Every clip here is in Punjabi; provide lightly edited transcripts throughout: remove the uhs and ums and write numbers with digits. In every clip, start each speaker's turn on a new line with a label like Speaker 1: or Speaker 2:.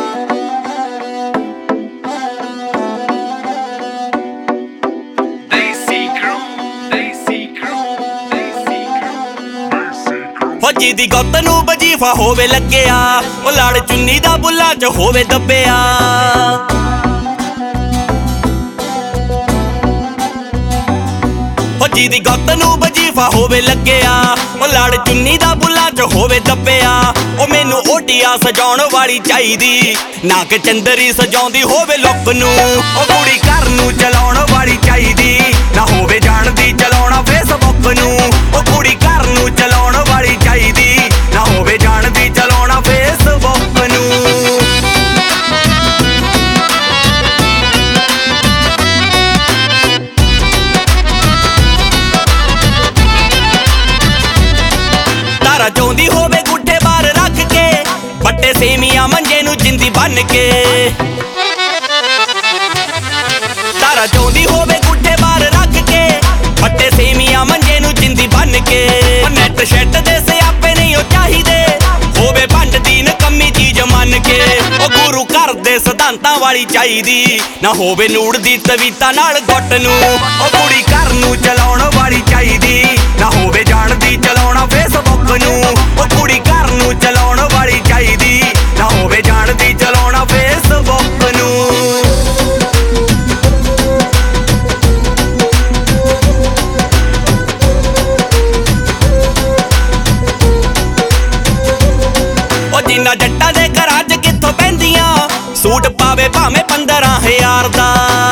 Speaker 1: ਫੌਜੀ ਦੀ ਗੁੱਤ ਨੂੰ ਵਜੀਫਾ ਹੋਵੇ ਲੱਗਿਆ, ਉਹ ਲੜ ਚੁੰਨੀ ਦਾ ਬੁੱਲਾਂ 'ਚ ਹੋਵੇ ਦੱਬਿਆ। ਫੌਜੀ ਦੀ ਗੁੱਤ ਨੂੰ ਵਜੀਫਾ ਹੋਵੇ ਲੱਗਿਆ, ਉਹ ਲੜ ਚੁੰਨੀ ਦਾ ਬੁੱਲਾਂ 'ਚ ਹੋਵੇ ਦੱਬਿਆ। ਉਹ ਮੈਨੂੰ ਓਟੀਆ ਸਜਾਉਣ ਵਾਲੀ ਚਾਹੀਦੀ, ਨਾ ਕਿ ਚੰਦਰੀ ਸਜਾਉਂਦੀ ਹੋਵੇ ਲੁੱਕ ਨੂੰ। ਉਹ ਕੁੜੀ ਘਰ ਨੂੰ ਚਲਾਉਣ ਵਾਲੀ ਚਾਹੀਦੀ, ਨਾ ਹੋਵੇ ਜਾਣਦੀ ਚਲਾਉਣਾ ਫੇਸਬੁੱਕ ਨੂੰ। ਉਹ ਕੁੜੀ ਘਰ ਨੂੰ ਚਲਾਉਣ ਵਾਲੀ ਚਾਹੀਦੀ, ਨਾ ਹੋਵੇ ਜਾਣਦੀ ਚਲਾਉਣਾ ਫੇਸਬੁੱਕ ਨੂੰ। ਤਾਰਾ ਚਾਹੁੰਦੀ ਹੋਵੇ ਗੁੱਠੇ ਬਾਹਰ ਰੱਖ ਕੇ, ਵੱਟੇ ਸੇਮੀਆਂ ਮੰਜੇ ਨੂੰ ਜਿੰਦੀ ਬੰਨ ਕੇ। ਤਾਰਾ ਚਾਹੁੰਦੀ ਹੋਵੇ ਗੁੱਠੇ ਬਾਹਰ ਰੱਖ ਕੇ, ਵੱਟੇ ਸੇਮੀਆਂ ਮੰਜੇ ਨੂੰ ਜਿੰਦੀ ਬੰਨ ਕੇ। ਨੈਟ ਸ਼ੈਟ ਦੇ ਸਿਆਪੇ ਨਹੀਂ ਉਹ ਚਾਹੀਦੇ, ਹੋਵੇ ਭੰਡ ਦੀ ਨਕੰਮੀ ਚੀਜ਼ ਮੰਨ ਕੇ। ਉਹ ਗੁਰੂ ਘਰ ਦੇ ਸਿਧਾਂਤਾਂ ਵਾਲੀ ਚਾਹੀਦੀ, ਨਾ ਹੋਵੇ ਨੂੜ ਦੀ ਤਵੀਤਾ ਨਾਲ ਗੁੱਟ ਨੂੰ। ਉਹ ਕੁੜੀ ਘਰ ਨੂੰ ਚਲਾਉਣ ਵਾਲੀ ਚਾਹੀਦੀ, ਨਾ ਹੋਵੇ ਜਾਣਦੀ ਚਲਾਉਣਾ ਫੇਸਬੁੱਕ ਨੂੰ। ਉਹ ਕੁੜੀ ਘਰ ਨੂੰ ਚਲਾਉਣ ਵਾਲੀ ਚਾਹੀਦੀ, ਨਾ ਹੋਵੇ ਜਾਣਦੀ ਚਲਾਉਣਾ ਫੇਸਬੁੱਕ ਨੂੰ। ਜਿੰਨਾ ਜੱਟਾਂ ਦੇ ਘਰਾਂ 'ਚ ਕਿੱਥੋਂ ਪੈਂਦੀਆਂ, ਸੂਟ ਪਾਵੇ ਭਾਵੇਂ 15,000 ਦਾ।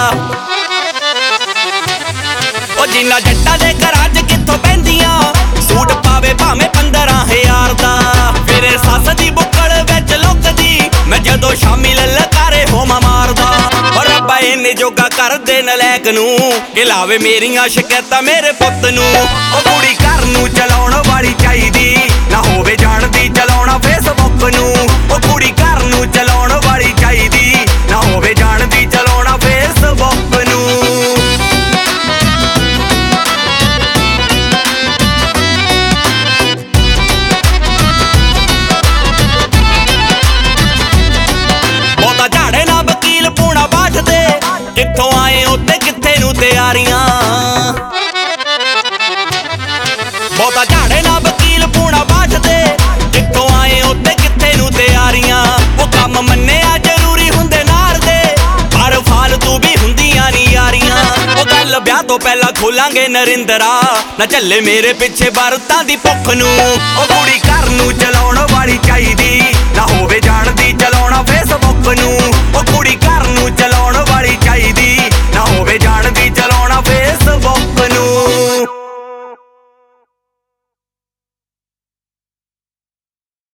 Speaker 1: ਉਹ ਜਿੰਨਾ ਜੱਟਾਂ ਦੇ ਘਰਾਂ 'ਚ ਕਿੱਥੋਂ ਪੈਂਦੀਆਂ, ਸੂਟ ਪਾਵੇ ਭਾਵੇਂ 15,000 ਦਾ। ਮੇਰੇ ਸੱਸ ਦੀ ਬੁੱਕਲ ਵਿੱਚ ਲੁਕਦੀ, ਮੈਂ ਜਦੋਂ ਸ਼ਾਮੀ ਲਲਕਾਰੇ ਹੋਵਾਂ ਮਾਰਦਾ। ਰੱਬਾ ਇਹਨੇ ਜੋਗਾ ਕਰਦੇ ਨਲਾਇਕ ਨੂੰ, ਕਿ ਲਾਵੇ ਮੇਰੀਆਂ ਸ਼ਿਕਾਇਤਾਂ ਮੇਰੇ ਪੁੱਤ ਨੂੰ। ਉਹ ਕੁੜੀ ਘਰ ਨੂੰ ਚਲਾਉਣ ਵਾਲੀ ਚਾਹੀਦੀ, ਨਾ ਹੋਵੇ ਜਾਣਦੀ ਚਲਾਉਣਾ ਫੇਸਬੁੱਕ ਨੂੰ। ਉਹ ਕੁੜੀ ਘਰ ਨੂੰ ਚਲਾਉਣ ਵਾਲੀ ਚਾਹੀਦੀ, ਨਾ ਹੋਵੇ ਜਾਣਦੀ ਚਲਾਉਣਾ ਫੇਸਬੁੱਕ ਨੂੰ। ਬਹੁਤਾ ਝਾੜੇ ਨਾ ਵਕੀਲ ਪੂਣਾ ਬਾਠਦੇ, ਕਿੱਥੋਂ ਆਏ ਉੱਤੇ ਕਿੱਥੇ ਨੂੰ ਤਿਆਰੀਆਂ। ਬਹੁਤਾ ਝਾੜੇ ਨਾ ਵਕੀਲ ਪੂਣਾ ਬਾਠਦੇ, ਕਿੱਥੋਂ ਆਏ ਉੱਤੇ ਕਿੱਥੇ ਨੂੰ ਤਿਆਰੀਆਂ। ਉਹ ਕੰਮ ਮੰਨਿਆ ਜ਼ਰੂਰੀ ਹੁੰਦੇ ਨਾਰ ਦੇ, ਪਰ ਫਾਲਤੂ ਵੀ ਹੁੰਦੀਆਂ ਨੀ ਯਾਰੀਆਂ। ਉਹ ਗੱਲ ਵਿਆਹ ਤੋਂ ਪਹਿਲਾਂ ਖੋਲਾਂਗੇ ਨਰਿੰਦਰਾ, ਨਾ ਝੱਲੇ ਮੇਰੇ ਪਿੱਛੇ ਵਰਤਾਂ ਦੀ ਭੁੱਖ ਨੂੰ। ਉਹ ਕੁੜੀ ਘਰ ਨੂੰ ਚਲਾਉਣ ਵਾਲੀ ਚਾਹੀਦੀ, ਨਾ ਹੋਵੇ ਜਾਣਦੀ